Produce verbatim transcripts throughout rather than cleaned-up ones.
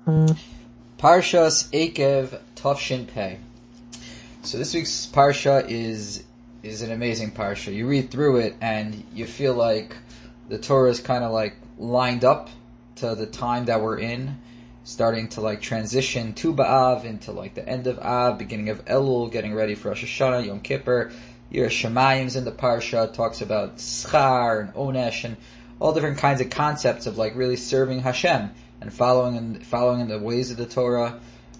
Parshas Eikev Tavshin Pei. So this week's parsha is is an amazing parsha. You read through it and you feel like the Torah is kind of like lined up to the time that we're in, starting to like transition to B'Av into like the end of Av, beginning of Elul, getting ready for Rosh Hashanah, Yom Kippur. Yireh Shamayim's in the parsha, talks about schar and onesh and all different kinds of concepts of like really serving Hashem and following in, following in the ways of the Torah.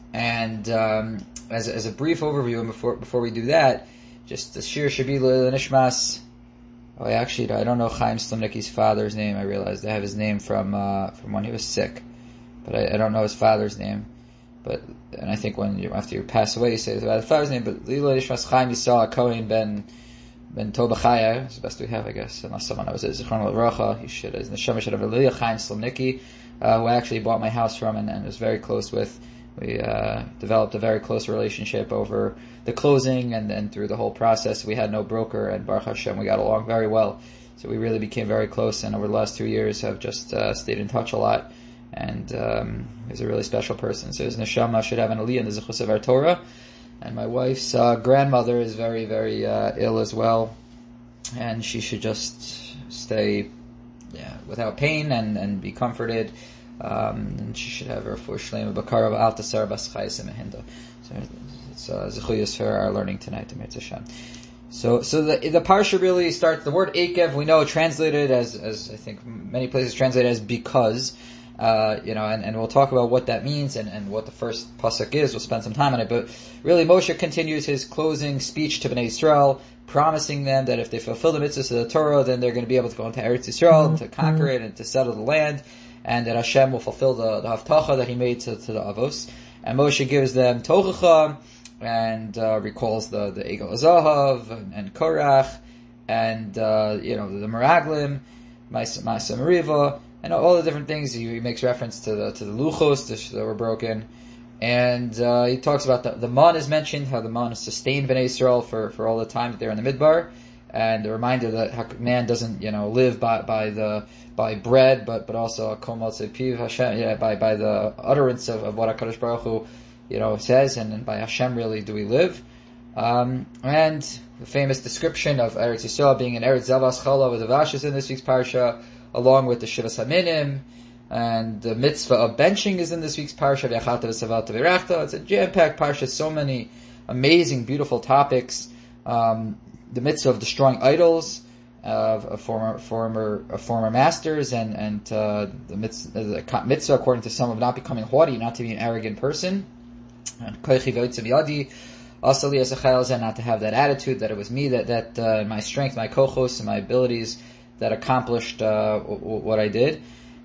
And um, as as a brief overview, and before before we do that, just the Shir Shabila Nishmas. Oh, actually, I don't know Chaim Slomnicki's father's name. I realized I have his name from uh, from when he was sick, but I, I don't know his father's name. But and I think when you after you pass away, you say his father's name. But Lila Nishmas Chaim Yisrael Cohen ben ben Tobachaya. It's the best we have, I guess. Unless someone knows it, Zichron L'Bracha, he should. His neshama should have Lila Chaim Slomnicki, uh, who I actually bought my house from and, and was very close with. We uh, developed a very close relationship over the closing and, and through the whole process. We had no broker, and Baruch Hashem, we got along very well. So we really became very close, and over the last two years have just uh, stayed in touch a lot. And um, he's a really special person. So his neshama should have an aliyah in the Zechus of our Torah. And my wife's uh, grandmother is very, very uh, ill as well, and she should just stay yeah, without pain and, and be comforted. Um, and she should have her full shleima bakara altasar bas chayis mehinda. So it's uh, zechuyas for our learning tonight to Mitzvah Shem. So, so the the parsha really starts. The word Eikev we know translated as as I think many places translate as because. Uh, you know, and, and we'll talk about what that means and, and what the first pasuk is. We'll spend some time on it, but really Moshe continues his closing speech to Bnei Yisrael, promising them that if they fulfill the mitzvahs of the Torah, then they're going to be able to go into Eretz Yisrael, mm-hmm. to conquer it and to settle the land. And that Hashem will fulfill the, the haftacha that He made to, to the Avos. And Moshe gives them Tochacha, and uh, recalls the, the Egel Azahav, and, and Korach, and, uh, you know, the Meraglim, Ma'aseh Meriva, and all the different things. He, he makes reference to the, to the Luchos that were broken. And, uh, he talks about the, the man is mentioned, how the man has sustained Bnei Yisrael for, for all the time that they're in the Midbar. And a reminder that man doesn't, you know, live by, by the, by bread, but, but also Kol Motzei Piv Hashem, yeah, by, by the utterance of, of what HaKadosh Baruch Hu, you know, says, and, and by Hashem really do we live. Um, and the famous description of Eretz Yisrael being in Eretz Zavas Chala with the Vashis in this week's parsha, along with the Shivas Haminim, and the mitzvah of benching is in this week's parsha, V'yachata v'savalta v'rachta. It's a jam-packed parsha, so many amazing, beautiful topics. Um, the mitzvah of destroying idols, of, of former former of former masters, and and uh, the mitzvah, the mitzvah according to some of not becoming haughty, not to be an arrogant person, and koichi v'yotzev yadi, also li asachayel, not to have that attitude that it was me that that uh, my strength, my kochos, and my abilities that accomplished uh, w- w- what I did,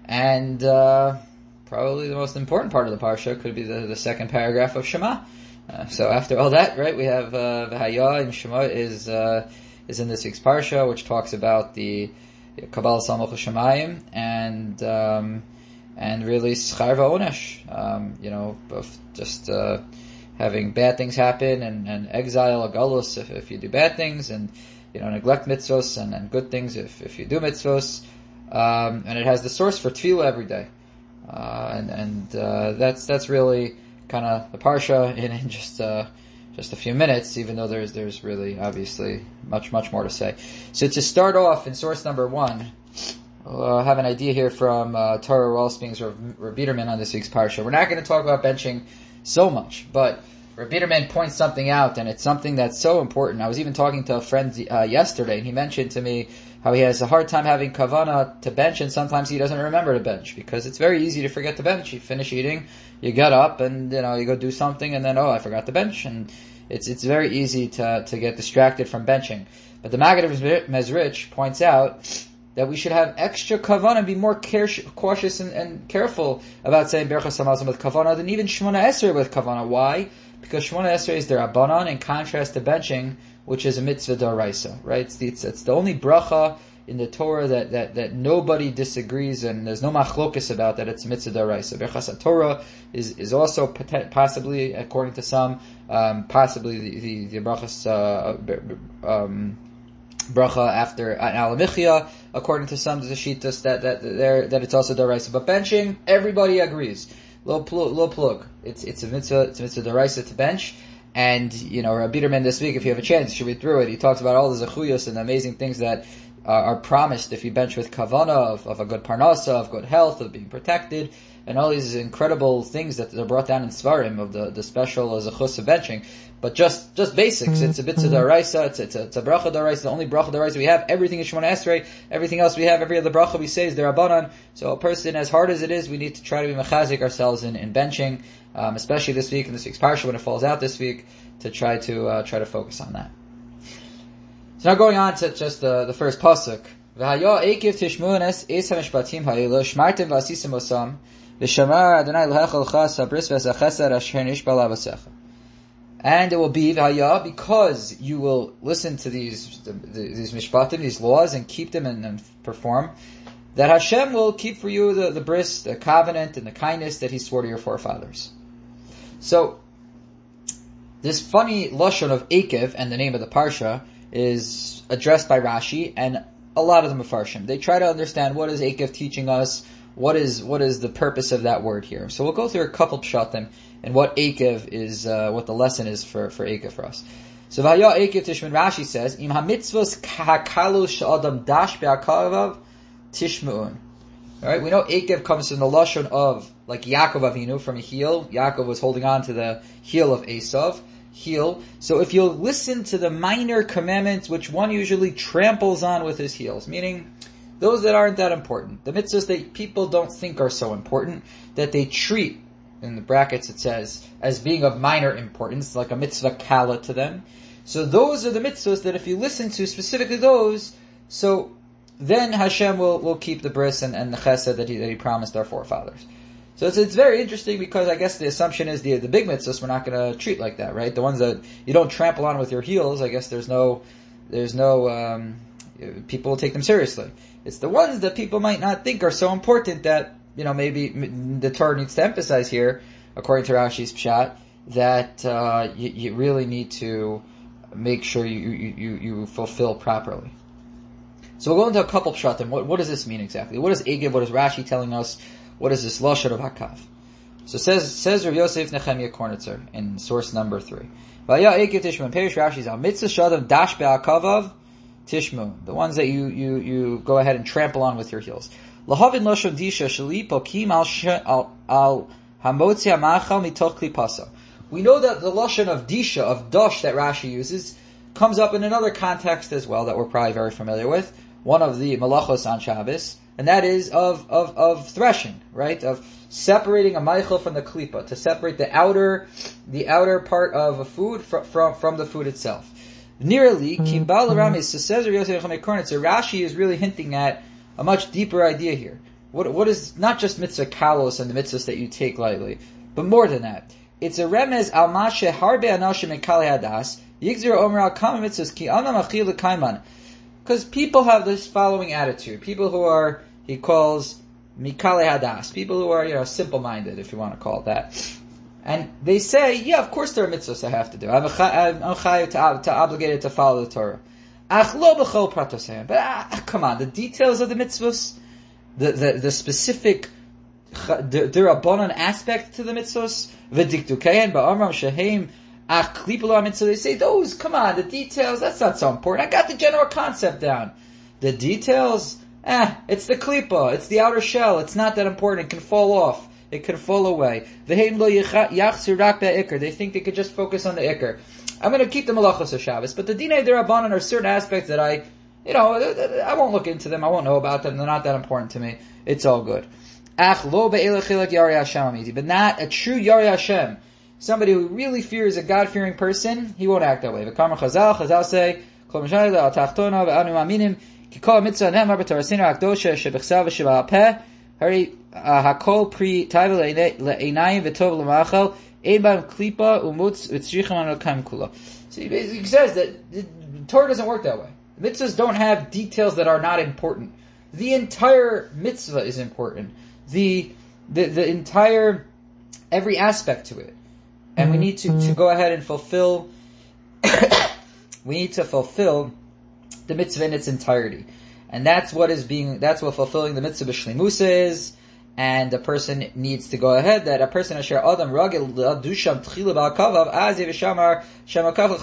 and uh, probably the most important part of the parsha could be the, the second paragraph of Shema. Uh, so after all that, right, we have uh, V'haya and Shema is uh, is in this week's parsha, which talks about the Kabbalah Salmoch Shemayim and um, and really schar v'onesh, um, you know, of just uh, having bad things happen and, and exile, a galus if, if you do bad things, and you know, neglect mitzvos, and, and good things if if you do mitzvos, um, and it has the source for tefillah every day, uh, and and uh, that's that's really kind of the parsha in, in just uh, just a few minutes, even though there's there's really obviously much much more to say. So to start off in source number one, we'll have an idea here from uh, Torah Wellspring's Rav Biederman on this week's parsha. We're not going to talk about benching so much, but Rav Biederman points something out, and it's something that's so important. I was even talking to a friend uh, yesterday, and he mentioned to me how he has a hard time having kavana to bench, and sometimes he doesn't remember to bench, because it's very easy to forget to bench. You finish eating, you get up, and you know you go do something, and then oh, I forgot to bench, and it's it's very easy to to get distracted from benching. But the Maggid of Mezrich points out that we should have extra kavana and be more care, cautious and, and careful about saying Berachas Hamazon with kavana than even Shemona Esrei with kavana. Why? Because Shemona Esrei is the Rabbanan, in contrast to benching, which is a mitzvah d'oraisa, right? It's the, it's, it's the only bracha in the Torah that, that, that nobody disagrees, and there's no machlokes about that. It's mitzvah d'oraisa. Berachas Torah is is also possibly, according to some, um, possibly the the, the brachas uh, um, bracha after an alamichia. According to some, there's a shittas that that there that it's also d'oraisa. But benching, everybody agrees. Lo plug, lo plug. It's, it's a mitzvah, it's a mitzvah deraisa to bench. And, you know, Rabbi Biederman this week, if you have a chance, you should read through it. He talks about all the zechuyos and the amazing things that uh, are promised if you bench with kavana, of, of a good parnasa, of good health, of being protected, and all these incredible things that are brought down in Svarim of the, the special zechus of benching. But just, just basics. It's a mitzvah daraisa, it's, it's a, it's a bracha daraisa, the only bracha daraisa we have. Everything is Shemona Esrei, everything else we have, every other bracha we say is derabanan. So a person, as hard as it is, we need to try to be mechazik ourselves in, in benching, um, especially this week, in this week's parsha, when it falls out this week, to try to, uh, try to focus on that. So now going on to just the, the first pasuk. V'haya ekiv tishmuanes es ha-mishpatim ha'elu, shmartem v'asisim osam, v'shamar Adonai l'hecha l'cha sabris v'esachesar asher nishbal avasecha. And it will be v'haya, because you will listen to these the, the, these mishpatim, these laws, and keep them and, and perform, that Hashem will keep for you the, the bris, the covenant, and the kindness that He swore to your forefathers. So, this funny lashon of Ekev, and the name of the parsha, is addressed by Rashi and a lot of the Mefarshim. They try to understand what is Ekev teaching us, what is what is the purpose of that word here. So we'll go through a couple pshatim and what Ekev is, uh, what the lesson is for, for Ekev for us. So V'haya Ekev Tishmun, Rashi says, Im ha-mitzvos hakalu she'adam dash be'akavav tishmu'un. Alright, we know Ekev comes from the lashon of, like Yaakov Avinu, from a heel. Yaakov was holding on to the heel of Esav. Heel. So if you'll listen to the minor commandments, which one usually tramples on with his heels, meaning those that aren't that important, the mitzvahs that people don't think are so important, that they treat, in the brackets it says, as being of minor importance, like a mitzvah kala to them. So those are the mitzvahs that if you listen to specifically those, so then Hashem will, will keep the bris and, and the chesed that he, that he promised our forefathers. So it's, it's very interesting, because I guess the assumption is the, the big mitzvahs we're not going to treat like that, right? The ones that you don't trample on with your heels, I guess there's no, there's no, um, people will take them seriously. It's the ones that people might not think are so important that, you know, maybe the Torah needs to emphasize here, according to Rashi's pshat, that, uh, you, you really need to make sure you, you, you, you fulfill properly. So we'll go into a couple pshatim. What, what does this mean exactly? What is Egev? What is Rashi telling us? What is this lashon of hakav? So says says Rav Yosef Nechemia Kornitzer in source number three. V'haya Ekev Tishmun, Perish Rashi Zal Mitzvah Shadav Dash Be'akavav Tishmun, the ones that you you you go ahead and trample on with your heels. Lahavin lashon disha sheli pokim al al hamotzi hamachal mitoch klipasa. We know that the lashon of disha, of dosh, that Rashi uses comes up in another context as well that we're probably very familiar with. One of the malachos on Shabbos, and that is of, of, of threshing, right? Of separating a meichel from the klipa, to separate the outer, the outer part of a food from, from, from the food itself. Nearly, Kimbal Ramis, says Rashi is really hinting at a much deeper idea here. What, what is not just mitzvah kalos and the mitzvahs that you take lightly, but more than that. It's a remez al mashe harbe anashim and kali hadas, yigzir omer al kama mitzvahs ki anam achil l'kaiman. Because people have this following attitude. People who are, he calls, mikale hadas. People who are, you know, simple-minded, if you want to call it that. And they say, yeah, of course there are mitzvahs I have to do. I'm, I'm chayav to, to obligated to follow the Torah. Ach lo b'chol pratosayim. But ah, come on, the details of the mitzvahs, the, the, the specific derabanan aspect to the mitzvahs, v'dikdukein ba'amram sheheim, so they say, those, come on, the details, that's not so important. I got the general concept down. The details, eh, it's the klipa, it's the outer shell, it's not that important, it can fall off, it can fall away. They think they could just focus on the ikr. I'm going to keep the malachos of Shabbos, but the dinei derabanan are certain aspects that I, you know, I won't look into them, I won't know about them, they're not that important to me. It's all good. But not a true Yari Hashem. Somebody who really fears a God-fearing person, he won't act that way. V'karma Chazal, Chazal say, Kol Mishayla al Tachtona v'anu maminim, ki kol mitzvah nemar b'torasina akdosha shebechsav v'sheba apeh, hari hakol pri taiva le'einayim v'tov l'machal, ein b'am klipa umutz v'tzricham an al-kaim kula. So he basically says that the Torah doesn't work that way. The mitzvahs don't have details that are not important. The entire mitzvah is important. The, the, the entire, every aspect to it. And we need to, to go ahead and fulfill, we need to fulfill the mitzvah in its entirety. And that's what is being, that's what fulfilling the mitzvah b'shleimusa is, and a person needs to go ahead, that a person asher adam ragil dusham tchila ba'akavav az yevshamar shamakav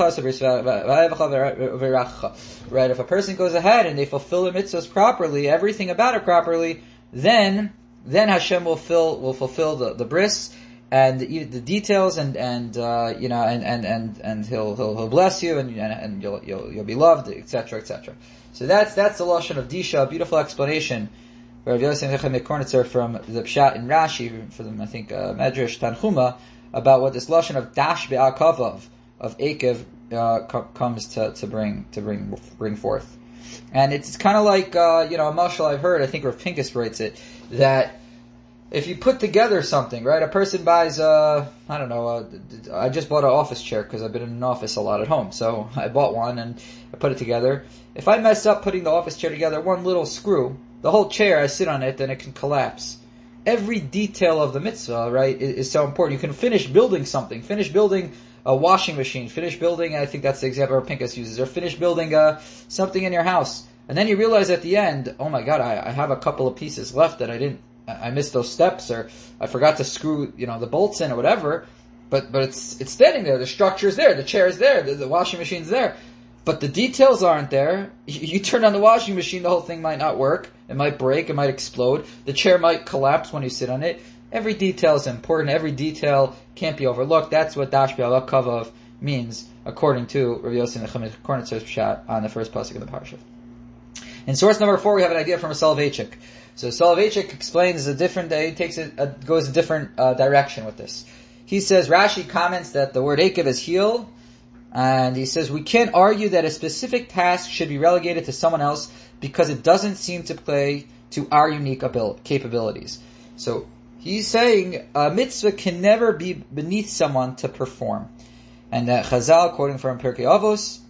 l'chas. Right, if a person goes ahead and they fulfill the mitzvahs properly, everything about it properly, then then Hashem will fill will fulfill the, the bris and the, the details, and and uh, you know and and and and he'll he'll, he'll bless you, and and, and you'll, you'll you'll be loved, et cetera, et cetera. So that's that's the lashon of disha, a beautiful explanation. Rav Yosef Nechemia Kornitzer from the Pshat in Rashi, for them I think uh, Medrash Tanchuma, about what this lashon of dash be'akavav of Akev uh, co- comes to, to bring to bring bring forth. And it's kind of like uh, you know a mashal I've heard. I think Rav Pincus writes it, that if you put together something, right? A person buys a, I don't know, a, I just bought an office chair because I've been in an office a lot at home. So I bought one and I put it together. If I mess up putting the office chair together, one little screw, the whole chair, I sit on it, then it can collapse. Every detail of the mitzvah, right, is, is so important. You can finish building something, finish building a washing machine, finish building, I think that's the example Pincus uses, or finish building uh, something in your house. And then you realize at the end, oh my God, I, I have a couple of pieces left that I didn't, I missed those steps, or I forgot to screw, you know, the bolts in or whatever, but, but it's, it's standing there, the structure's there, the chair's there, the, the washing machine's there, but the details aren't there. You, you turn on the washing machine, the whole thing might not work, it might break, it might explode, the chair might collapse when you sit on it. Every detail is important, every detail can't be overlooked. That's what Dash Be'alakav means, according to Rav Yosef Nechemia Kornitzer's Pshat on the first pasuk of the parsha. In source number four, we have an idea from a Soloveitchik. So Soloveitchik explains a different, he takes it, uh, goes a different uh, direction with this. He says, Rashi comments that the word Akev is heel, and he says, we can't argue that a specific task should be relegated to someone else because it doesn't seem to play to our unique abil- capabilities. So he's saying a mitzvah can never be beneath someone to perform. And that Chazal, quoting from Pirkei Avos,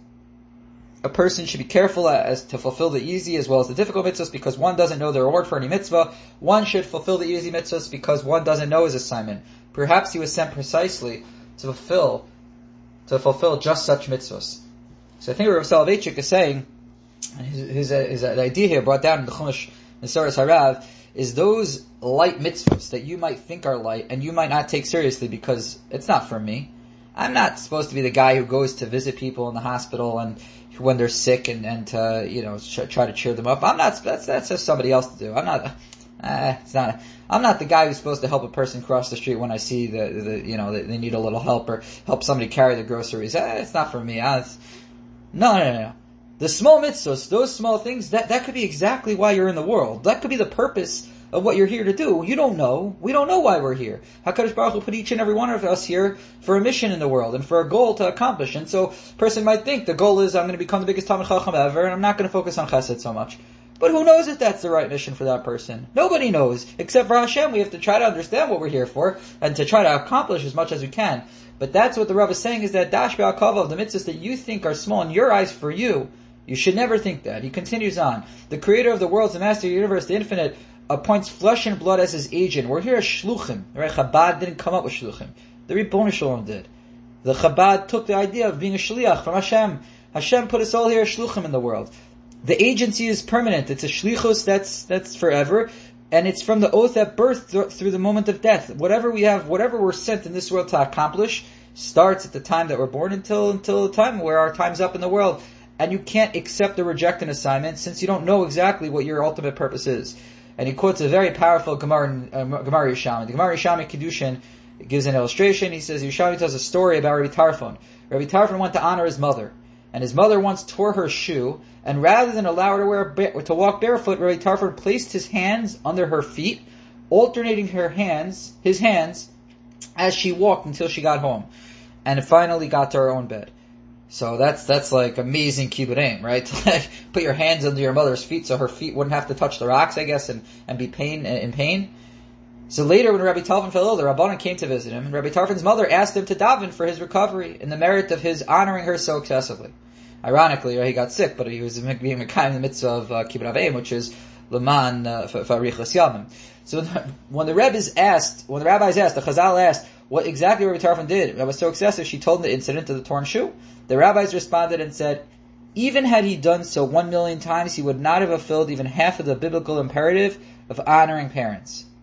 a person should be careful as to fulfill the easy as well as the difficult mitzvahs because one doesn't know the reward for any mitzvah. One should fulfill the easy mitzvahs because one doesn't know his assignment. Perhaps he was sent precisely to fulfill to fulfill just such mitzvahs. So I think Rav Soloveitchik is saying, his, his, his idea here brought down in the Chumash Nesaras Harav, is those light mitzvahs that you might think are light and you might not take seriously because it's not for me. I'm not supposed to be the guy who goes to visit people in the hospital and when they're sick and, and to, you know, try to cheer them up. I'm not, that's, that's just somebody else to do. I'm not, uh, it's not, I'm not the guy who's supposed to help a person cross the street when I see the, the you know, they, they need a little help or help somebody carry the groceries. Uh, it's not for me. Uh, no, no, no, no. The small mitzvahs, those small things, that, that could be exactly why you're in the world. That could be the purpose of what you're here to do. You don't know. We don't know why we're here. HaKadosh Baruch Hu put each and every one of us here for a mission in the world and for a goal to accomplish. And so, a person might think the goal is I'm going to become the biggest Talmid Chacham ever and I'm not going to focus on Chesed so much. But who knows if that's the right mission for that person? Nobody knows. Except for Hashem, we have to try to understand what we're here for and to try to accomplish as much as we can. But that's what the Rav is saying, is that Dash Be'akava, the mitzvahs that you think are small in your eyes for you, you should never think that. He continues on. The creator of the worlds, the master of the universe, the infinite, appoints flesh and blood as his agent. We're here as shluchim. Right? Chabad didn't come up with shluchim. The Ribbon Shalom did. The Chabad took the idea of being a shliach from Hashem. Hashem put us all here as shluchim in the world. The agency is permanent. It's a shlichus that's that's forever, and it's from the oath at birth th- through the moment of death. Whatever we have, whatever we're sent in this world to accomplish, starts at the time that we're born until until the time where our time's up in the world. And you can't accept or reject an assignment since you don't know exactly what your ultimate purpose is. And he quotes a very powerful Gemara, uh, Gemara Yishami. The Gemara Yishami Kiddushin gives an illustration. He says, Yishami tells a story about Rabbi Tarfon. Rabbi Tarfon went to honor his mother. And his mother once tore her shoe, and rather than allow her to wear to walk barefoot, Rabbi Tarfon placed his hands under her feet, alternating her hands, his hands, as she walked until she got home. And finally got to her own bed. So that's, that's like amazing kibbutz, right? To like put your hands under your mother's feet so her feet wouldn't have to touch the rocks, I guess, and, and be pain, in pain. So later when Rabbi Tarfon fell ill, the Rabbanan came to visit him, and Rabbi Tarfon's mother asked him to daven for his recovery and the merit of his honoring her so excessively. Ironically, right, he got sick, but he was being Mekayim in the mitzvah of uh, kibbutz avim, which is Leman uh, Farichas Yamim. So when the Rebbe's asked, when the rabbis asked, the Chazal asked, what exactly Rabbi Tarfon did that was so excessive, she told him the incident of the torn shoe. The rabbis responded and said, even had he done so one million times, he would not have fulfilled even half of the biblical imperative of honoring parents.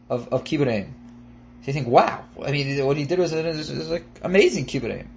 of, of Kibburim. So you think, wow, I mean, what he did was, was, was like amazing Kibburim.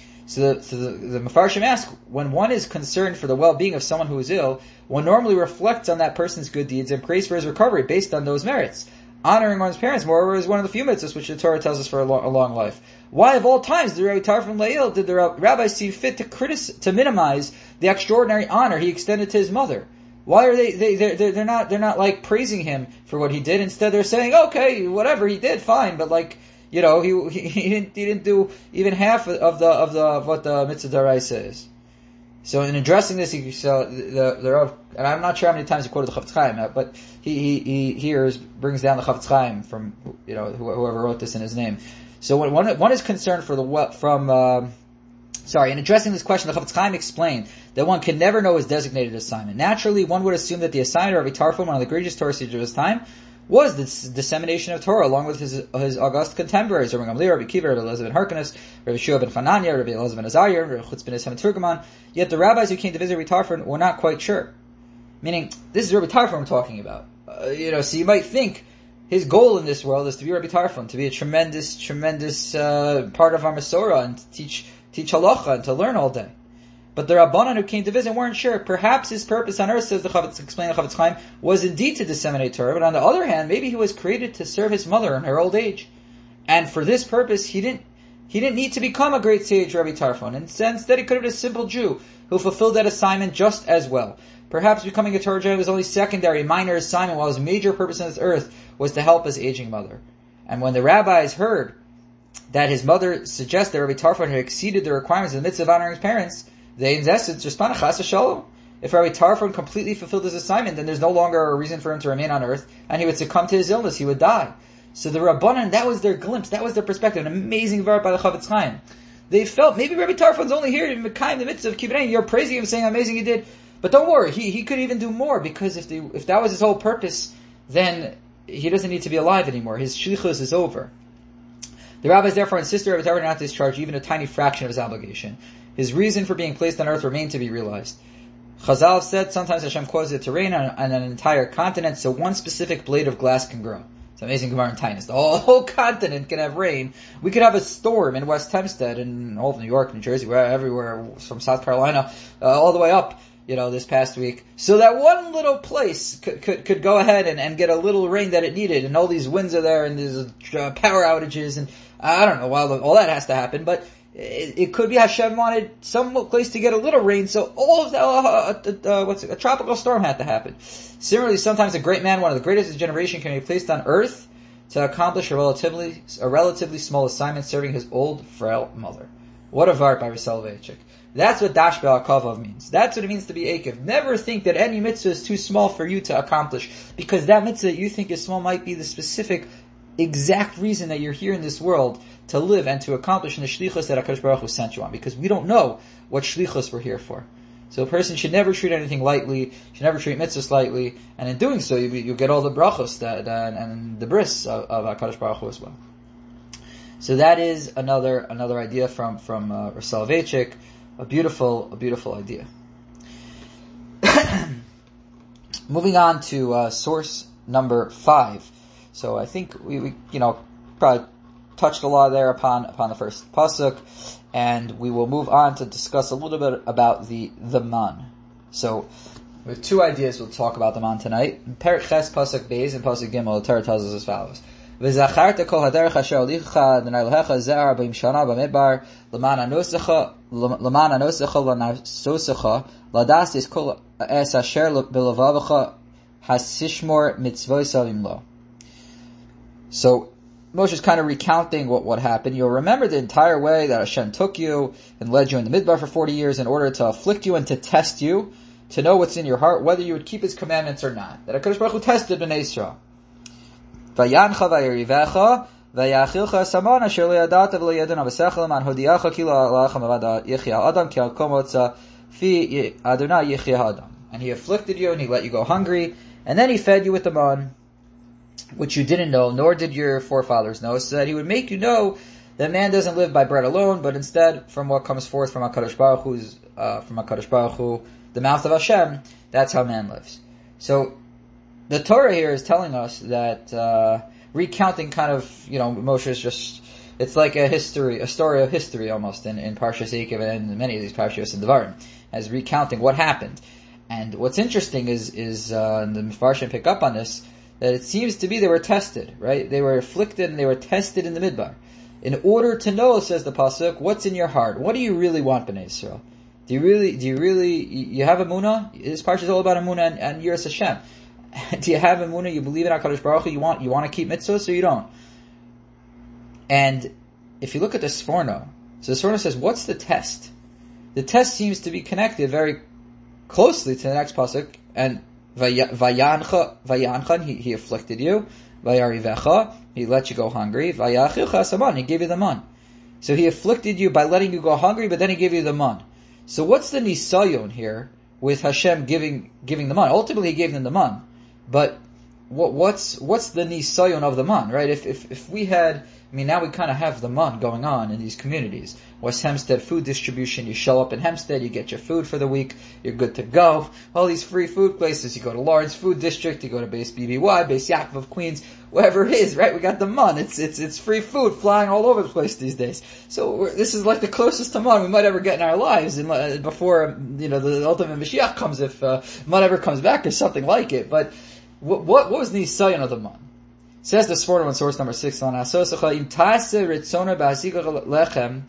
So the, so the, the Mefarshim ask, when one is concerned for the well-being of someone who is ill, one normally reflects on that person's good deeds and prays for his recovery based on those merits. Honoring one's parents, moreover, is one of the few mitzvahs which the Torah tells us for a long, a long life. Why, of all times, did Rabbi Tarfon Leil, did the rabbis see fit to critic, to minimize the extraordinary honor he extended to his mother? Why are they, they, they're, they're not, they're not like praising him for what he did. Instead, they're saying, okay, whatever he did, fine, but like, you know, he, he, he didn't, he didn't do even half of the, of the, of what the mitzvah daraisa is. So in addressing this, he, so the, the Rav, and I'm not sure how many times he quoted the Chafetz Chaim, but he, he, he hears, brings down the Chafetz Chaim from, you know, whoever wrote this in his name. So when one, one is concerned for the, from, um, Sorry, in addressing this question, the Chafetz Chaim explained that one can never know his designated assignment. Naturally, one would assume that the assignment of Rabbi Tarfon, one of the greatest Torah teachers of his time, was the dissemination of Torah, along with his his august contemporaries, Rabbi Gamliel, Rabbi Kiva, Rabbi Elazar ben Harkanas, Rabbi Shua ben Chananya, Rabbi Elazar ben Azariah, Rabbi Chutz ben Isam Turgaman. Yet the rabbis who came to visit Rabbi Tarfon were not quite sure. Meaning, this is Rabbi Tarfon we're talking about. Uh, you know, so you might think his goal in this world is to be Rabbi Tarfon, to be a tremendous, tremendous uh, part of our Masorah and to teach teach halacha and to learn all day. But the Rabbanan who came to visit weren't sure. Perhaps his purpose on earth, says the Chavetz, explained the Chafetz Chaim, was indeed to disseminate Torah, but on the other hand, maybe he was created to serve his mother in her old age. And for this purpose, he didn't he didn't need to become a great sage, Rabbi Tarfon. Instead, he could have been a simple Jew who fulfilled that assignment just as well. Perhaps becoming a Torah Jew was only secondary, minor assignment, while his major purpose on this earth was to help his aging mother. And when the rabbis heard that his mother suggested that Rabbi Tarfon had exceeded the requirements in the midst of honoring his parents, they insisted, respond, chas v'shalom. If Rabbi Tarfon completely fulfilled his assignment, then there's no longer a reason for him to remain on earth, and he would succumb to his illness, he would die. So the Rabbanan, that was their glimpse, that was their perspective, an amazing verse by the Chafetz Chaim. They felt, maybe Rabbi Tarfon's only here in the midst of Kibbutz, you're praising him, saying how amazing he did, but don't worry, he, he could even do more, because if the, if that was his whole purpose, then he doesn't need to be alive anymore, his shlichus is over. The rabbis therefore insisted Rabbi Tarfon not to discharge even a tiny fraction of his obligation. His reason for being placed on earth remained to be realized. Chazal said sometimes Hashem causes it to rain on, on an entire continent, so one specific blade of glass can grow. It's amazing Gemara in Tainus. The whole, whole continent can have rain. We could have a storm in West Hempstead and all of New York, New Jersey, where everywhere from South Carolina uh, all the way up. You know, this past week. So that one little place could, could, could go ahead and, and get a little rain that it needed, and all these winds are there, and there's uh, power outages, and I don't know, well, all that has to happen, but it, it could be Hashem wanted some place to get a little rain, so all of the, uh, uh, uh, what's it, a tropical storm had to happen. Similarly, sometimes a great man, one of the greatest of his generation, can be placed on earth to accomplish a relatively, a relatively small assignment serving his old, frail mother. What a vart by Russell Veichik. That's what Dash Be'akavav means. That's what it means to be Akev. Never think that any mitzvah is too small for you to accomplish, because that mitzvah that you think is small might be the specific, exact reason that you're here in this world to live and to accomplish in the shlichus that HaKadosh Baruch Hu sent you on, because we don't know what shlichus we're here for. So a person should never treat anything lightly, should never treat mitzvahs lightly, and in doing so, you, you get all the brachos that, uh, and the bris of, of HaKadosh Baruch Hu as well. So that is another another idea from from uh, Russell Veichik. A beautiful, a beautiful idea. Moving on to uh, source number five. So I think we, we, you know, probably touched a lot there upon upon the first pasuk, and we will move on to discuss a little bit about the the man. So we have two ideas we'll talk about the man tonight. In Perek Ches pasuk Beis and pasuk Gimel, the Torah tells us as follows. V'zacharta kol haderech asher alicha Adonai Elohecha zeh arba'im shana b'midbar l'man anosecha l'man anosecha l'nasosecha ladas is kol es asher b'levavecha hasishmor mitzvosav imlo. So Moshe is kind of recounting what, what happened. You'll remember the entire way that Hashem took you and led you in the Midbar for forty years in order to afflict you and to test you, to know what's in your heart, whether you would keep His commandments or not. That HaKadosh Baruch Hu tested Bnei Yisrael. Vayancha vayirivecha vayachilcha saman asher le'adata v'le'yadin avasechel man hodiacha kilo alachem avada yichya adam ki al komotza fi Adonai yichya adam. And He afflicted you and He let you go hungry, and then He fed you with the man, which you didn't know, nor did your forefathers know, so that He would make you know that man doesn't live by bread alone, but instead from what comes forth from HaKadosh Baruch Hu's, uh, from HaKadosh Baruch Hu, the mouth of Hashem. That's how man lives. So the Torah here is telling us that uh, recounting kind of, you know, Moshe is just, it's like a history, a story of history almost in, in Parshas Eikev and in many of these Parshas in Devarim, as recounting what happened. And what's interesting is, is, uh, and the Mefarshim pick up on this, that it seems to be they were tested, right? They were afflicted and they were tested in the Midbar. In order to know, says the Pasuk, what's in your heart? What do you really want, Bnei Yisrael? Do you really, do you really, you have Emunah? This parsha is all about Emunah and, and Yiras Hashem. Do you have Emunah? You believe in HaKadosh Baruch Hu? You want, you want to keep mitzvahs or you don't? And if you look at the Sforno, so the Sforno says, what's the test? The test seems to be connected very closely to the next Pasuk, and Vayancha, Vayanchan, he, he afflicted you. Vayarivecha, he let you go hungry. Vayachicha saman, he gave you the man. So he afflicted you by letting you go hungry, but then he gave you the man. So what's the nisayon here with Hashem giving giving the man? Ultimately, he gave them the man, but what, what's what's the nisayon of the man, right? If if if we had, I mean, now we kind of have the man going on in these communities. West Hempstead food distribution. You show up in Hempstead, you get your food for the week, you're good to go. All these free food places. You go to Lawrence Food District, you go to Base B B Y, Base Yaakov of Queens, wherever it is, right? We got the man. It's it's it's free food flying all over the place these days. So we're, this is like the closest to man we might ever get in our lives, and uh, before you know the ultimate Mashiach comes, if uh, man ever comes back or something like it. But what what, what was the nisayon of the man? Says the Sforno in source number six on Asosacha im taase ritzona ba'asigach lechem.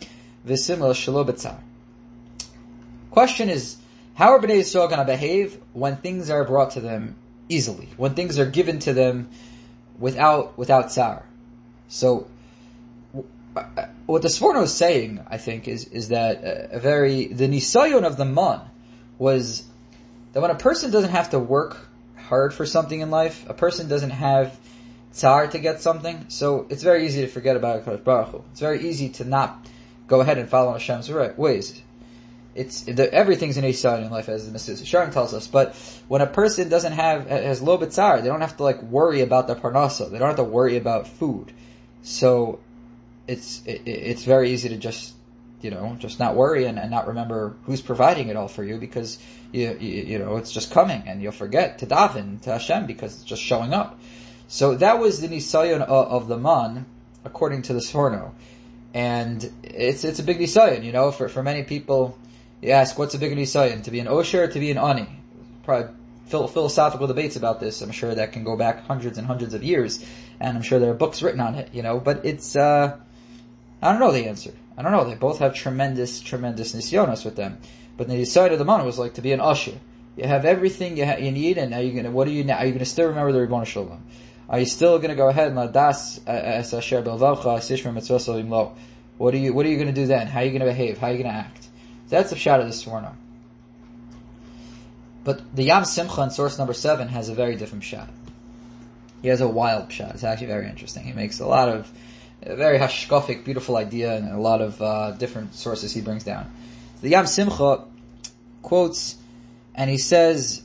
Question is, how are Bnei Yisrael going to behave when things are brought to them easily, when things are given to them without without tsar? So, what the Sforno is saying, I think, is is that a very the nisayon of the man was that when a person doesn't have to work hard for something in life, a person doesn't have tsar to get something, so it's very easy to forget about HaKadosh Baruch Hu. It's very easy to not go ahead and follow Hashem's ways. It's the, everything's an Eisai in life, as the Mesilas Yesharim tells us. But when a person doesn't have has lo b'tzar, they don't have to like worry about their parnasa. They don't have to worry about food. So it's it, it's very easy to just you know just not worry and, and not remember who's providing it all for you, because you, you you know it's just coming, and you'll forget to daven to Hashem because it's just showing up. So that was the nisayon of, of the man, according to the Sforno. And it's it's a big nisayon, you know. For for many people, you ask, what's a big nisayon? To be an osher, or to be an ani? Probably phil- philosophical debates about this. I'm sure that can go back hundreds and hundreds of years, and I'm sure there are books written on it, you know. But it's uh, I don't know the answer. I don't know. They both have tremendous, tremendous nisyonos with them. But the nisayon of the man was like to be an usher. You have everything you ha- you need, and now you're gonna. What are you now? Are you gonna still remember the Ribono Shel Olam? Are you still going to go ahead and ladas es asher belvavcha sishmer mitzvah lo? What are you What are you going to do then? How are you going to behave? How are you going to act? That's the shot of the Sforno. But the Yam Simcha in source number seven has a very different shot. He has a wild shot. It's actually very interesting. He makes a lot of a very hashkafic, beautiful idea, and a lot of uh, different sources he brings down. So the Yam Simcha quotes, and he says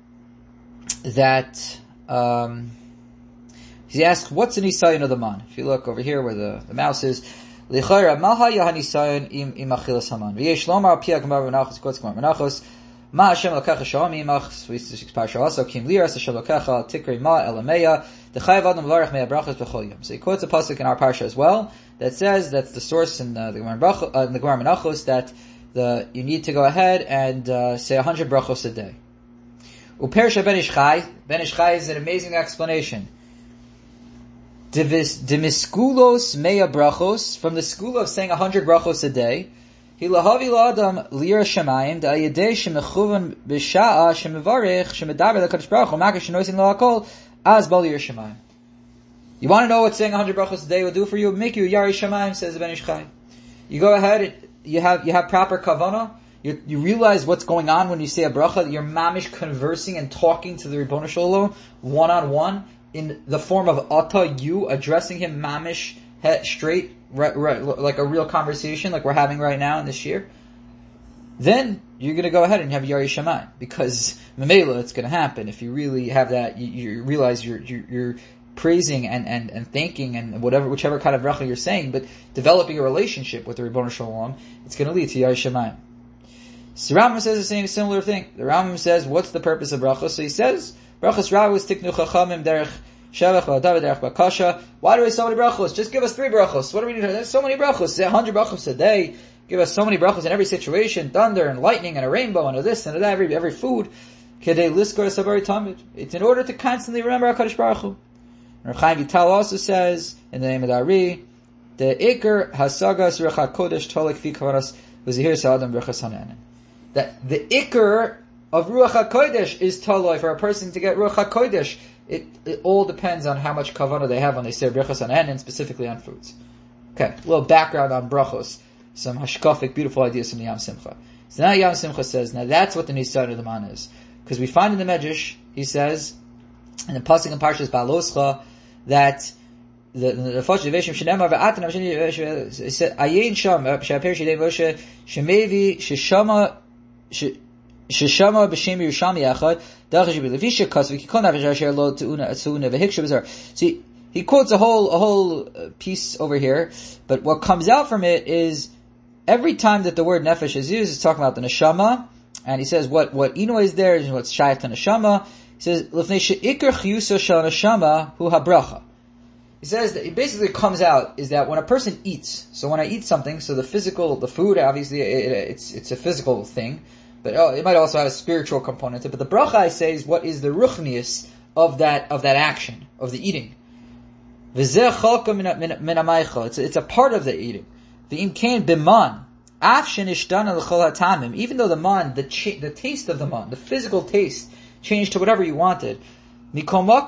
that. Um, He asks, what's the nisayon of the man? If you look over here where the, the mouse is, L'chayra, ma haya hanisayon im im achilas haman. V'yesh lomar pia gemar v'nachos, quotes gemar v'nachos, ma Hashem lokecha shalom imach, so we speak parsha also, kim liras Hashem lokecha, tikri ma elameya, dechayav adam l'arech meya brachos b'chol yom. So he quotes a pasuk in our parsha as well, that says, that's the source in uh, the gemar brachos, uh, in the gemar v'nachos, that the, you need to go ahead and, uh, say a hundred brachos a day. Upersha ben Ish Chai, ben Ish Chai is an amazing explanation. Demiskulos meya brachos, from the school of saying a hundred brachos a day. Hilahavi la'adam lira shemayim da'ayedei shemechuvan b'sha'a shemevarich shemedaber l'kadosh baruch hu makash shenoisin lo'akol az bal lira shemayim. You want to know what saying a hundred brachos a day will do for you? Make you yari shemayim, says the Ben Ish Chai. You go ahead, you have you have proper kavanah. You, you realize what's going on when you say a bracha. That you're mamish conversing and talking to the Ribono Shel Olam one on one. In the form of ata, you addressing him mamish, he, straight, right, right, like a real conversation, like we're having right now in this year, then you're going to go ahead and have Yari Shamayim, because Mamela, it's going to happen. If you really have that, you, you realize you're, you're, you're praising and, and, and thanking and whatever, whichever kind of bracha you're saying, but developing a relationship with the Ribono Shel Olam, it's going to lead to Yari Shamayim. So Rambam says the same similar thing. The Rambam says, what's the purpose of bracha? So he says, Brachas Ra was tiknu chachamim derech Shevach v'adav derech bakasha. Why do we have so many brachos? Just give us three brachos. What do we need? There's so many brachos. A hundred brachos a day. Give us so many brachos in every situation. Thunder and lightning and a rainbow and a this and a that. Every, every food. Kedei liskor sabari tamid. It's in order to constantly remember HaKadosh Baruch Hu. Rav Chaim Vital also says, in the name of the Ari, the Iker Hasagas Ruach HaKodesh Tolek Fi Kavaras V'Zihir Sa'adam Ruchas Hananen. That the Iker of Ruach HaKodesh is Toloi, for a person to get Ruach HaKodesh. It, it all depends on how much kavanah they have when they say Ruchas Hananen, specifically on foods. Okay, a little background on brachos. Some hashkafic, beautiful ideas from the Yam Simcha. So now Yam Simcha says, now that's what the Nisan of the Man is. Because we find in the Medrash, he says, in the Pasuk in Parshas Ba'aloscha, that the the Fosh Deveshim Shenamar V'atan Avshini said Ayin Sham Shapir Shidei Moshe Shemevi Sheshama Sheshama B'Shem Yerushalmi Echad Dachash B'Levisha Kasvi Kikol Navashar Sher Lo Tuuna Atzuna V'Hiksha B'Zar. See, he quotes a whole a whole piece over here, but what comes out from it is every time that the word nefesh is used, it's talking about the neshama, and he says what what ino is there is what's shayach to neshama. He says, L'fnei she'ikar chiyusa shel neshama hu habracha. He says that it basically comes out is that when a person eats, so when I eat something, so the physical, the food, obviously it, it, it's it's a physical thing, but oh, it might also have a spiritual component to it. But the bracha, I say, is what is the ruchnius of that of that action, of the eating. V'zeh chalka min hamaycha. It's it's a part of the eating. V'im kain b'man. Af shenishtana l'chol hatamim. Even though the man, the cha- the taste of the man, the physical taste, changed to whatever you wanted. There was no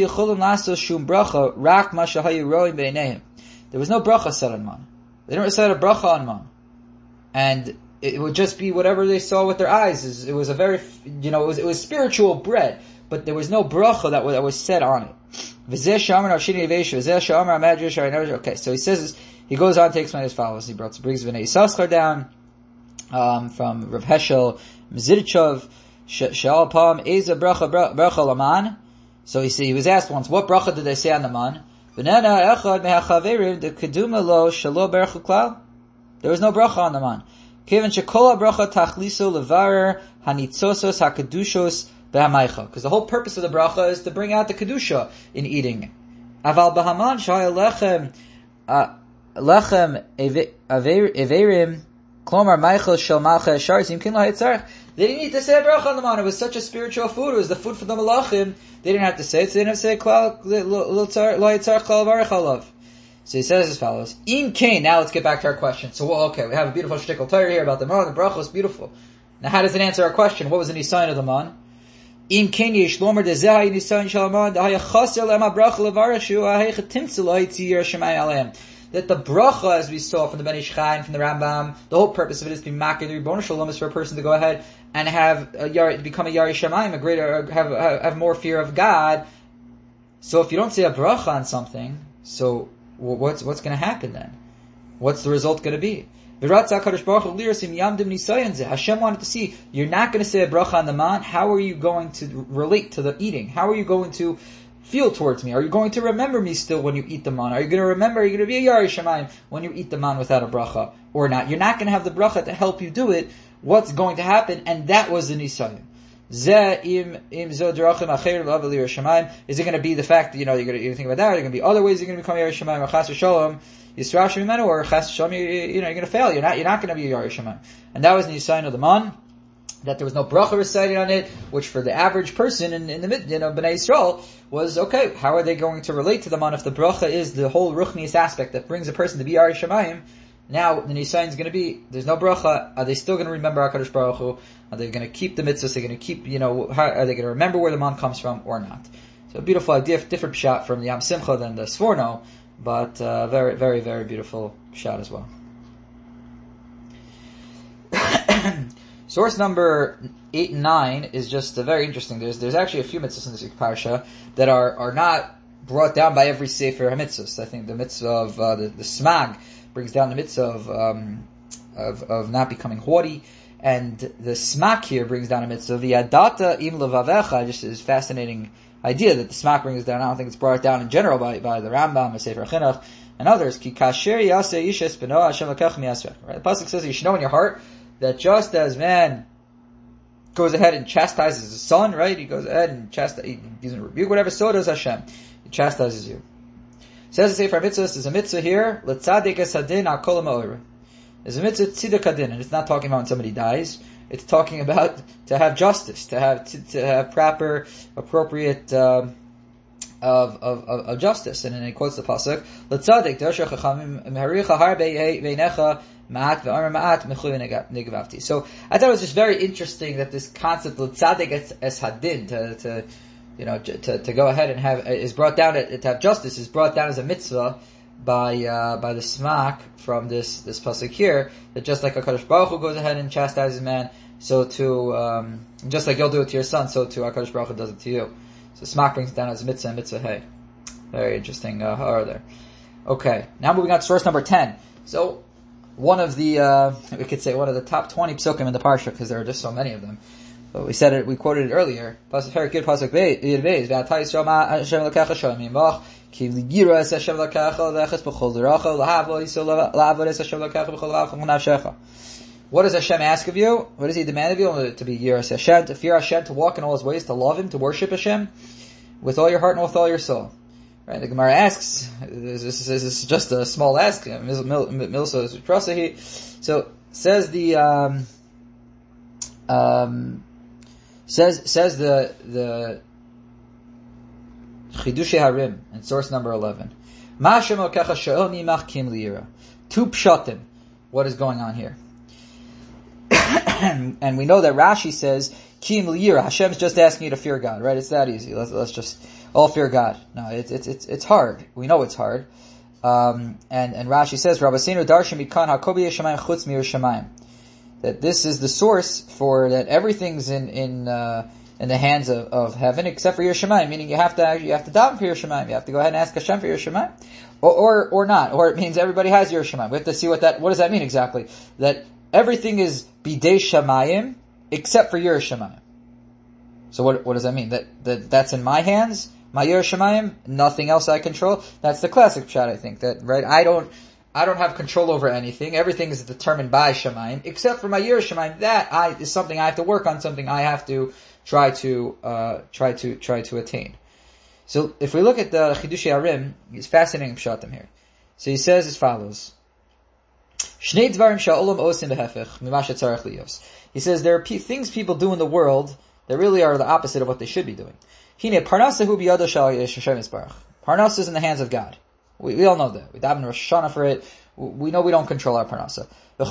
bracha said on man. They didn't say a bracha on man. And it would just be whatever they saw with their eyes. It was a very, you know, it was, it was spiritual bread, but there was no bracha that was, that was said on it. Okay, so he says, he goes on to explain as follows. He brought, brings Bnei Yissaschar down, um, from Rav Heschel Mizidchov, Sha'al Pam Eza bracha bracha laman. So he said, he was asked once, what bracha did they say on the man? V'nena echad mehachaverim de keduma lo shalo berach klal. There was no bracha on the man. Kevin shekola bracha tachliso levarer hanitzosos hakedushos behamaycha. Because the whole purpose of the bracha is to bring out the kedusha in eating. Aval bahaman shaya lechem lechem averim klomar maychel shel malcha sharzim kin lahitzarech. They didn't need to say a bracha on the man. It was such a spiritual food. It was the food for the malachim. They didn't have to say it. So they didn't have to say klal lahitzarech klal varech alav. So he says as follows: In kain. Now let's get back to our question. So well, okay, we have a beautiful shtickle Torah here about the man. The bracha is beautiful. Now how does it answer our question? What was the nisan of the man? In kain yesh lomer de zeh nisan shalaman da hayachaser lema bracha levarech shu ahaychet timtzaloi tziyir shemay aleim. That the bracha, as we saw from the Ben Ish Chai and from the Rambam, the whole purpose of it is to be makir the Ribono Shel Olam, is for a person to go ahead and have a yar, become a Yari Shamayim, a greater, have, have have more fear of God. So if you don't say a bracha on something, so what's what's going to happen then? What's the result going to be? Hashem wanted to see, you're not going to say a bracha on the man. How are you going to relate to the eating? How are you going to feel towards me? Are you going to remember me still when you eat the man? Are you going to remember, are you going to be a Yari Shamayim when you eat the man without a bracha? Or not? You're not going to have the bracha to help you do it. What's going to happen? And that was the Nisayim. Is it going to be the fact that, you know, you're going to think about that? Are there going to be other ways you're going to become Yari Shamayim? Or Chas V'Sholom, Yisrael Shemimenu, or Chas V'Sholom, you, you know, you're going to fail. You're not, you're not going to be a Yari Shamayim. And that was the Nisayim of the man. That there was no bracha recited on it, which for the average person in, in the mid, you know, Bnei Yisrael was, okay, how are they going to relate to the man if the bracha is the whole ruchnius aspect that brings a person to be Yari Shamayim? Now, the Nisan is going to be, there's no bracha, are they still going to remember HaKadosh Baruch Hu? Are they going to keep the mitzvahs? Are they going to keep, you know, how, are they going to remember where the man comes from or not? So a beautiful idea, different shot from the Yam Simcha than the Sforno, but uh, very, very, very beautiful shot as well. Source number eight and nine is just uh, very interesting. There's there's actually a few mitzvahs in this week's parsha that are, are not brought down by every sefer mitzvahs. I think the mitzvah of uh, the, the smag brings down the mitzvah of, um, of of not becoming haughty, and the smak here brings down a mitzvah of yadata im levavecha. Just is fascinating idea that the smak brings down. I don't think it's brought down in general by by the Rambam, the Sefer Chinuch, and others. Ki kasher yaseh ishes beno Hashem lekach miyasvech. Right, the pasuk says you should know in your heart that just as man goes ahead and chastises his son, right? He goes ahead and chastises, he doesn't rebuke whatever, so does Hashem. He chastises you. Says the Sefer Mitzvahs, there's a mitzvah here, L'tzadik es hadin al kol ha'ma'orah. There's a mitzvah tziduk hadin, and it's not talking about when somebody dies. It's talking about to have justice, to have to, to have proper, appropriate um, of, of of of justice. And then he quotes the pasuk, L'tzadik d'osher chachamim meharicha har beinecha ma'at ve'amar ma'at mechuy negavavti. So I thought it was just very interesting that this concept L'tzadik es, es hadin, to to you know to to go ahead and have is brought down to have justice is brought down as a mitzvah by uh, by the smak from this this pasuk here, that just like HaKadosh Baruch Hu goes ahead and chastises man, so too um, just like you'll do it to your son, so too HaKadosh Baruch Hu does it to you. So smak brings it down as a mitzvah, mitzvah hey. Very interesting uh, hara there. Okay, now moving on to source number ten. So one of the uh, we could say one of the top twenty psukim in the parsha, because there are just so many of them. But we said it, we quoted it earlier. Pasuk Perikid, Pasuk Beis, V'atay Yisrael Ma Hashem L'kecha Shalom Yimach, Ki L'gira Es Hashem L'kecha L'echas B'chol D'racha L'havod Yisrael L'havod Es Hashem L'kecha B'chol D'racha L'nafshecha. What does Hashem ask of you? What does He demand of you? To be Yiras Hashem, to fear Hashem, to walk in all His ways, to love Him, to worship Hashem with all your heart and with all your soul. Right? The Gemara asks, this is, this is just a small ask. Milso Trasahi. So says the um, um, says says the the Chidushei Harim in source number eleven. Ma Hashem Elokecha she'ol mimach kim liyira. Two pshatim. What is going on here? And we know that Rashi says kim liyira. Hashem is just asking you to fear God, right? It's that easy. Let's let's just all fear God. No, it's it's it's it's hard. We know it's hard. Um, and and Rashi says, Rabbeinu darshan mikan hakobi yeshamayim chutz mir shamayim. That this is the source for that everything's in in uh, in the hands of, of heaven except for Yerushalayim, meaning you have to you have to daven for Yerushalayim, you have to go ahead and ask Hashem for Yerushalayim, or, or or not, or it means everybody has Yerushalayim. We have to see what that what does that mean exactly? That everything is bidei shamayim except for Yerushalayim. So what what does that mean? That that that's in my hands, my Yerushalayim, nothing else I control. That's the classic pshat, I think. That right, I don't. I don't have control over anything. Everything is determined by Shamayim, except for my Yerushalayim. That I is something I have to work on, something I have to try to uh, try to try to attain. So if we look at the Chidushei Harim, he's fascinating pshatim here. So he says as follows: Shnei dvarim sha'olam osim behefech mima shetzarech liyos. He says there are p- things people do in the world that really are the opposite of what they should be doing. Hine parnasahu biyado shel Hashem yisbarach. Parnasa is in the hands of God. We, we all know that. We daven Rosh Hashanah for it. We know we don't control our parnasa.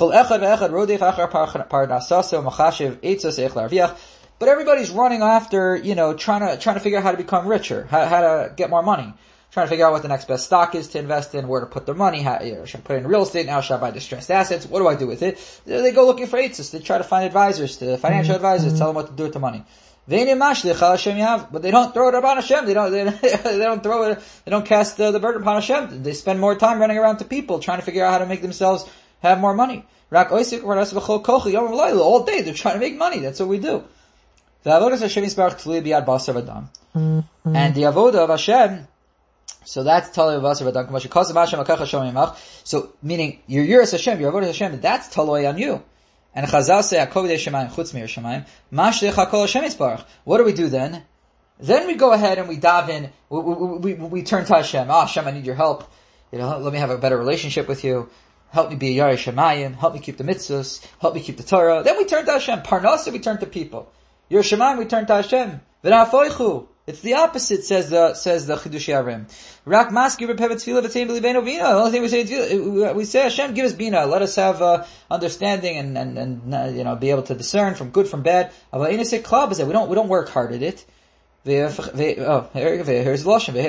But everybody's running after, you know, trying to trying to figure out how to become richer, how, how to get more money, trying to figure out what the next best stock is to invest in, where to put their money. How, you know, should I put it in real estate now? Should I buy distressed assets? What do I do with it? They go looking for eitzes. They try to find advisors, to financial advisors, tell them what to do with the money. But they don't throw it upon Hashem. They don't. They, they don't throw it. They don't cast the, the burden upon Hashem. They spend more time running around to people, trying to figure out how to make themselves have more money. All day they're trying to make money. That's what we do. And the avodah of Hashem. So that's taloi basar v'dam. So meaning your Yiras Hashem, your avodah Hashem, that's taloi on you. And Chazal say, "Hakovdei Shemayim chutz mir Shemayim." Mashlech hakol Hashem yisbarach. What do we do then? Then we go ahead and we daven. We, we, we, we turn to Hashem. Oh, Hashem, I need your help. You know, let me have a better relationship with you. Help me be a Yarei Shemayim. Help me keep the mitzvahs. Help me keep the Torah. Then we turn to Hashem. Parnasa, we turn to people. Yer Shemayim, we turn to Hashem. V'na'afoichu. It's the opposite, says the says the Chidushei Harim. Rak maski repevet tefillah v'tein b'libeinu bina. The only thing we say is we say Hashem, give us bina. Let us have uh, understanding and and and uh, you know be able to discern from good from bad. We don't we don't work hard at it. Oh, here's the lashon.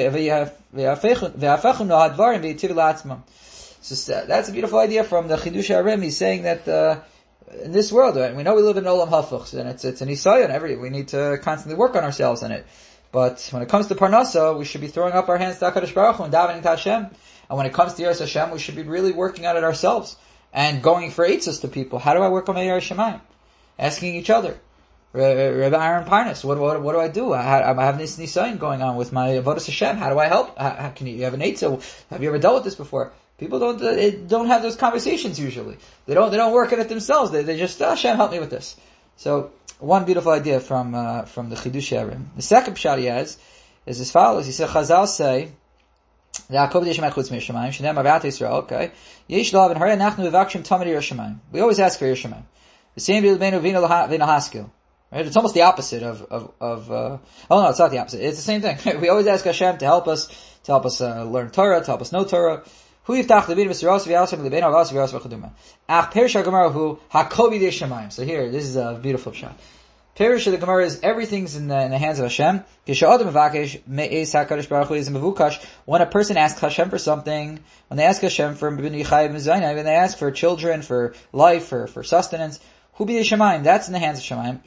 So that's a beautiful idea from the Chidushei Harim. He's saying that. Uh, in this world, right? We know we live in Olam Hafuch, and it's it's an Isayon. Every we need to constantly work on ourselves in it. But when it comes to Parnasa, we should be throwing up our hands to HaKadosh Baruch Hu and davening to Hashem. And when it comes to Yiras Hashem, we should be really working on it ourselves and going for eitzos to people. How do I work on my Yiras Shemayim? Asking each other. Rabbi Aaron Parnas, what, what what do I do? I, I have this nisayon going on with my avodas Hashem. How do I help? How, how can you, you have an eitzah? Have you ever dealt with this before? People don't uh, don't have those conversations usually. They don't they don't work at it themselves. They they just oh, Hashem, help me with this. So one beautiful idea from uh, from the Chidushei Harim. The second pshat he has is as follows. He said, Chazal say, okay. We always ask for Yerushalayim. The same deal Haskell. Right? It's almost the opposite of, of, of, uh, oh no, it's not the opposite. It's the same thing. We always ask Hashem to help us, to help us, uh, learn Torah, to help us know Torah. So here, this is a beautiful shot. Perish of the Gemara is everything's in the, in the hands of Hashem. When a person asks Hashem for something, when they ask Hashem for, when they ask for children, for life, for, for sustenance, that's in the hands of Shemaim.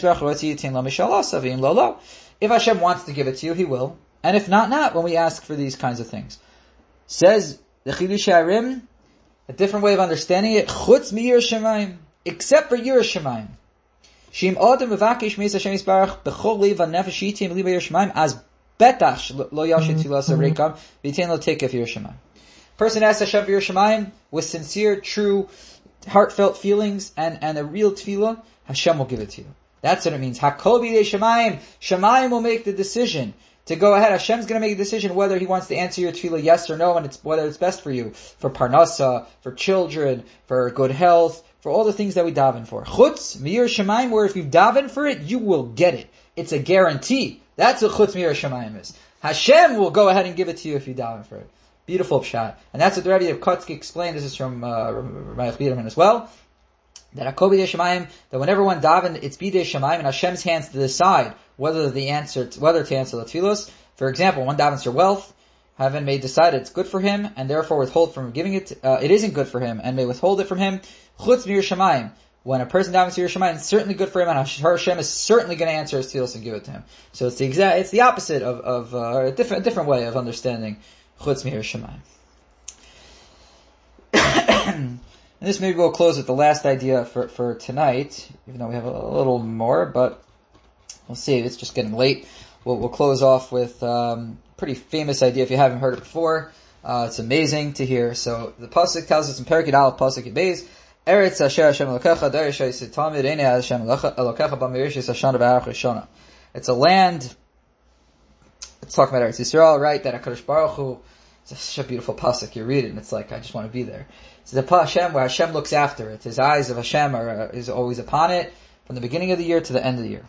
If Hashem wants to give it to you, He will. And if not, not, when we ask for these kinds of things. Says the Chidush HaRim, a different way of understanding it, Chutz mi Yerushalayim, except for Yerushalayim. Shim Adam mevakesh meis Hashem Yisbarach b'chol leiv hanefesh yitim liba Yerushalayim as betach lo yashit tfilas avrekam v'yitain lo tekef Yerushalayim. Person asks Hashem for Yerushalayim with sincere, true, heartfelt feelings and, and a real tefillah, Hashem will give it to you. That's what it means. Hakol b'yedei Shemayim. Shemayim will make the decision to go ahead. Hashem's going to make a decision whether He wants to answer your tefillah yes or no, and it's whether it's best for you, for parnasa, for children, for good health, for all the things that we daven for. Chutz mir Shemayim, where if you daven for it, you will get it. It's a guarantee. That's what chutz mir Shemayim is. Hashem will go ahead and give it to you if you daven for it. Beautiful pshat. And that's what the Rebbe of Kotzk explained. This is from uh, Rabbi Biederman as well. That Hakol b'yedei Shemayim, that whenever one daven, it's b'yedei Shemayim, in Hashem's hands to decide whether the answer, whether to answer the tefillos. For example, one davens for wealth, Heaven may decide it's good for him, and therefore withhold from giving it, uh, it isn't good for him, and may withhold it from him. Chutz Yerushalayim. When a person davens to Yerushalayim, it's certainly good for him, and Hashem is certainly going to answer his tefillos and give it to him. So it's the exact, it's the opposite of, of, uh, a different, a different way of understanding Chutz Yerushalayim. And this maybe we'll close with the last idea for, for tonight, even though we have a, a little more, but we'll see. It's just getting late. We'll, we'll close off with um, a pretty famous idea if you haven't heard it before. Uh, it's amazing to hear. So the pasuk tells us in Perek Aleph, pasuk Beis, Eretz asher Hashem Elokecha, Darish Tamid Einei Hashem Elokecha B'Merishis Hashana B'Arach Rishona. It's a land. It's talking about Eretz Yisrael, right? That HaKadosh Baruch Hu. It's such a beautiful pasuk. You read it, and it's like I just want to be there. It's the Hashem where Hashem looks after it. His eyes of Hashem are uh, is always upon it from the beginning of the year to the end of the year.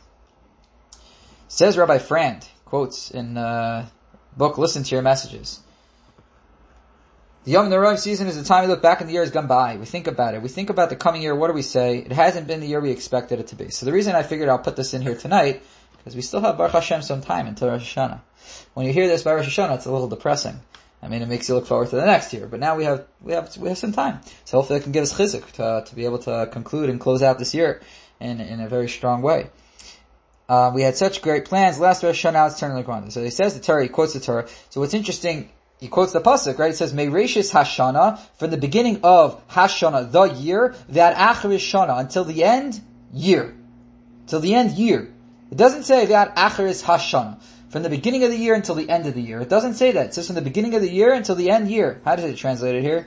Says Rabbi Frand, quotes in uh book, Listen to Your Messages. The Yom Noraim season is the time we look back and the year has gone by. We think about it. We think about the coming year. What do we say? It hasn't been the year we expected it to be. So the reason I figured I'll put this in here tonight, because we still have Baruch Hashem some time until Rosh Hashanah. When you hear this by Rosh Hashanah, it's a little depressing. I mean, it makes you look forward to the next year. But now we have, we have, we have some time. So hopefully it can give us chizuk to, to be able to conclude and close out this year in, in a very strong way. Uh, we had such great plans. Last Rosh Hashanah, it's turning like one. So he says the Torah, he quotes the Torah. So what's interesting, he quotes the pasuk, right? It says, Meireshis Hashana, from the beginning of Hashana, the year, that Achar Shana, until the end, year. Till the end, year. It doesn't say that Achar is Hashana. From the beginning of the year until the end of the year. It doesn't say that. It says from the beginning of the year until the end year. How does it translate it here?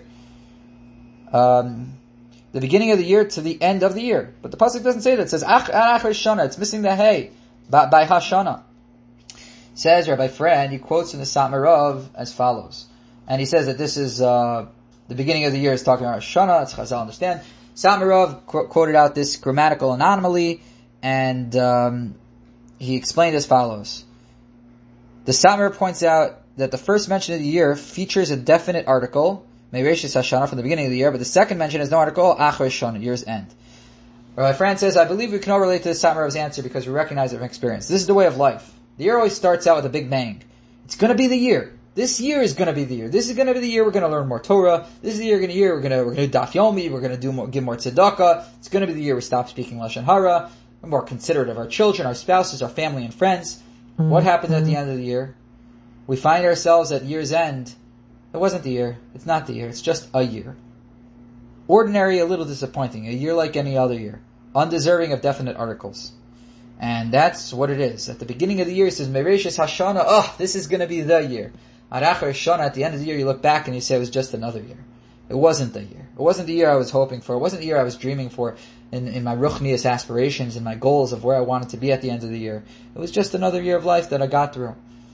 Um... The beginning of the year to the end of the year. But the pasuk doesn't say that. It says, Ach Achar Shana. It's missing the hey by, by Hashana. Says Rabbi Frand, he quotes in the Satmarov as follows. And he says that this is, uh, the beginning of the year is talking about Hashana. It's Chazal understand. Satmarov qu- quoted out this grammatical anomaly, and, um, he explained as follows. The Satmarov points out that the first mention of the year features a definite article, Meireshis Hashana, from the beginning of the year, but the second mention is no article, Achar Shana, year's end. Rabbi Frand says, I believe we can all relate to this Satmarov's answer because we recognize it from experience. This is the way of life. The year always starts out with a big bang. It's gonna be the year. This year is gonna be the year. This is gonna be the year we're gonna learn more Torah. This is the year, gonna year we're gonna, we're gonna do Daf Yomi, we're gonna do more, give more tzedakah. It's gonna be the year we stop speaking Lashon Hara. We're more considerate of our children, our spouses, our family and friends. What happens at the end of the year? We find ourselves at year's end. It wasn't the year. It's not the year. It's just a year. Ordinary, a little disappointing. A year like any other year. Undeserving of definite articles. And that's what it is. At the beginning of the year, it says, Meireshis Hashana, oh, this is going to be the year. At Achar Shana, at the end of the year, you look back and you say it was just another year. It wasn't the year. It wasn't the year I was hoping for. It wasn't the year I was dreaming for in, in my ruchnius aspirations and my goals of where I wanted to be at the end of the year. It was just another year of life that I got through.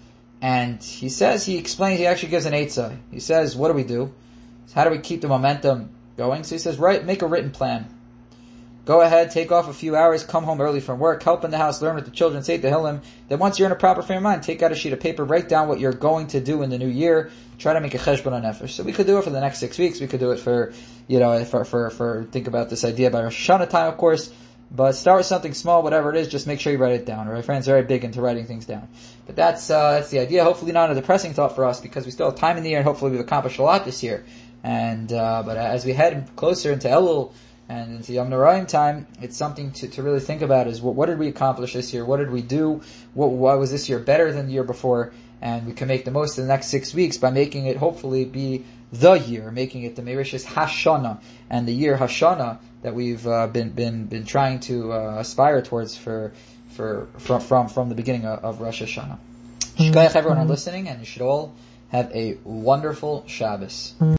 And he says, he explains, he actually gives an eitzah. He says, what do we do? How do we keep the momentum going? So he says, right, make a written plan. Go ahead, take off a few hours, come home early from work, help in the house, learn with the children, say Tehillim. Then once you're in a proper frame of mind, take out a sheet of paper, write down what you're going to do in the new year, try to make a cheshbon nefesh. So we could do it for the next six weeks, we could do it for, you know, for, for, for, think about this idea by Rosh Hashanah time, of course, but start with something small, whatever it is, just make sure you write it down. Our friend's very big into writing things down. But that's, uh, that's the idea. Hopefully not a depressing thought for us, because we still have time in the year, and hopefully we've accomplished a lot this year. And, uh, but as we head closer into Elul, and into Yom Noraim time, it's something to, to really think about is what, what did we accomplish this year? What did we do? What, why was this year better than the year before? And we can make the most of the next six weeks by making it hopefully be the year, making it the Merishis Hashana and the year Hashana that we've uh, been been been trying to uh, aspire towards for for from from, from the beginning of, of Rosh Hashanah. Shkayach everyone are listening, and you should all have a wonderful Shabbos.